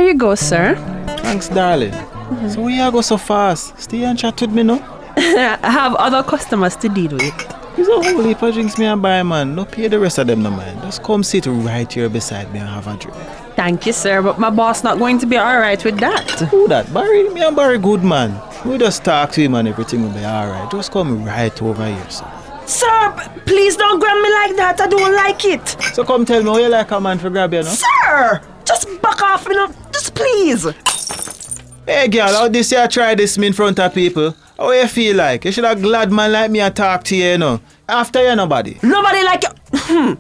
you go, sir. Thanks, darling. So where you go so fast? Stay and chat with me, no? I have other customers to deal with. There's a whole heap of drinks me and buy, man. No pay the rest of them, no, man. Just come sit right here beside me and have a drink. Thank you, sir, but my boss not going to be alright with that. Who that? Barry? Me and Barry good, man. We just talk to him and everything will be alright. Just come right over here, sir. Sir, please don't grab me like that. I don't like it. So come tell me how you like a man for grab you, no? Sir, just back off, you know. Just please. Hey, girl, how this year try this me in front of people? How you feel like? You should have glad man like me and talk to you, you know. After you, nobody. Nobody like you.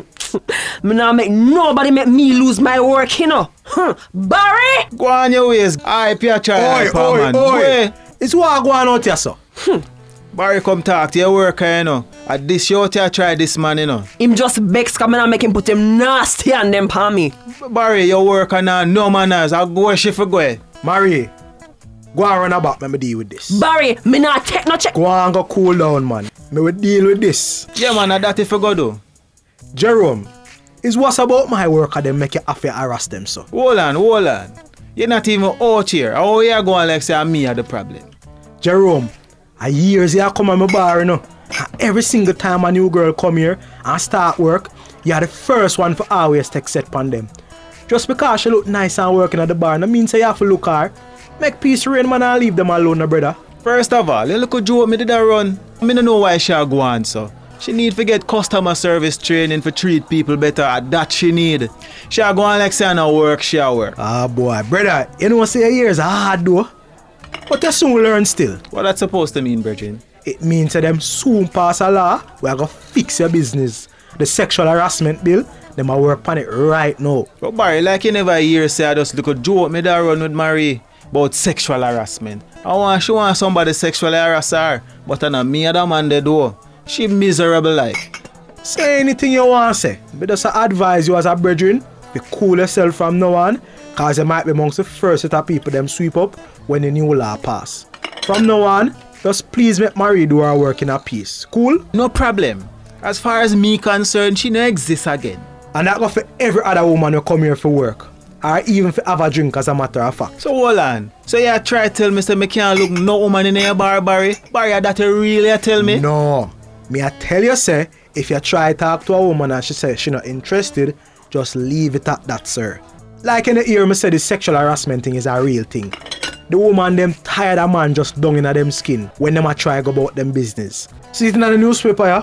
Me now make nobody make me lose my work, you know. Barry! Go on your ways. I pay try. Oi. It's what go on out here, sir. Barry, come talk to your worker, you know. At this you try this man, you know. Him just begs coming and make him put him nasty and them palm me. Barry, your worker now, no manners. I'll go where she for go. Marie, go and run about, let me deal with this. Barry, me not take no check. Go and go cool down, man. Me will deal with this. Yeah, man, that if you go do. Jerome, is what's about my worker them make you have to harass them, so? Hold on. You're not even out here. How you going like say me are the problem? Jerome, a years you come on my bar, you know. And every single time a new girl come here and start work, you're the first one for always take set on them. Just because she look nice and working at the bar, no means you have to look her. Make peace reign, man, and leave them alone, no brother. First of all, you look at Joe, me did a run. I don't know why she go on, so. She need to get customer service training for treat people better. That she need. She go on like saying her work, she work. Ah, boy, brother, you know what say years hard though? But you soon learn still. What that supposed to mean, Virgin? It means that them soon pass a law where I go fix your business. The sexual harassment bill, them a work on it right now. But Barry, like you never hear say I just look at Joe, me that run with Marie about sexual harassment. She want somebody sexually harass her, but I know me and the man they do. She miserable like. Say anything you want to say, but just advise you as a brethren, be cool yourself from now on, cause you might be amongst the first set of people them sweep up when the new law pass. From now on, just please make Marie do her work in a peace. Cool? No problem. As far as me concerned, she no exists again. And that go for every other woman who come here for work. Or even for have a drink as a matter of fact. So hold on. So you try to tell me say me can't look no woman in your bar, Barry? Barry, that you really tell me? No. Me I tell you say, if you try to talk to a woman and she says she not interested, just leave it at that, sir. Like in the ear me say the sexual harassment thing is a real thing. The woman them tired of man just down in them skin when them a try go about them business. See it in the newspaper, yeah?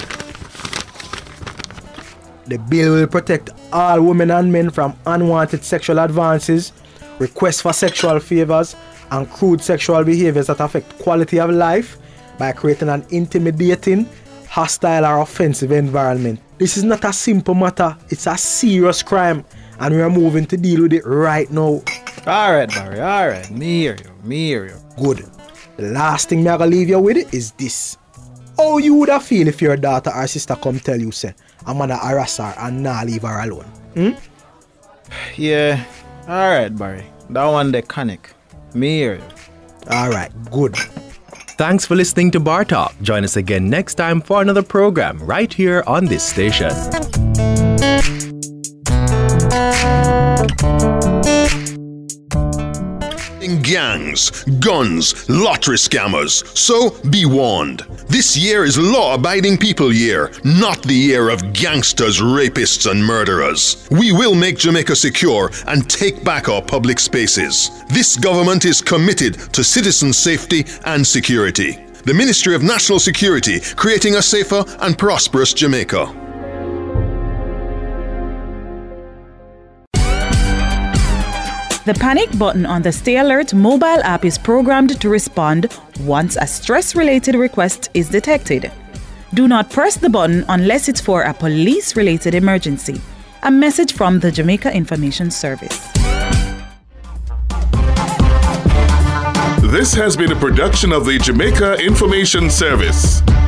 The bill will protect all women and men from unwanted sexual advances, requests for sexual favors, and crude sexual behaviors that affect quality of life by creating an intimidating, hostile, or offensive environment. This is not a simple matter, it's a serious crime, and we are moving to deal with it right now. Alright, Barry, alright. Me hear you. Good. The last thing me I gonna leave you with is this. How you would have feel if your daughter or sister come tell you, say, I'm gonna harass her and not leave her alone? Yeah, alright, Barry. That one the conic. Me hear you. Alright, good. Thanks for listening to Bar Talk. Join us again next time for another program right here on this station. Gangs, guns, lottery scammers. So be warned. This year is law-abiding people year, not the year of gangsters, rapists and murderers. We will make Jamaica secure and take back our public spaces. This government is committed to citizen safety and security. The Ministry of National Security, creating a safer and prosperous Jamaica. The panic button on the Stay Alert mobile app is programmed to respond once a stress-related request is detected. Do not press the button unless it's for a police-related emergency. A message from the Jamaica Information Service. This has been a production of the Jamaica Information Service.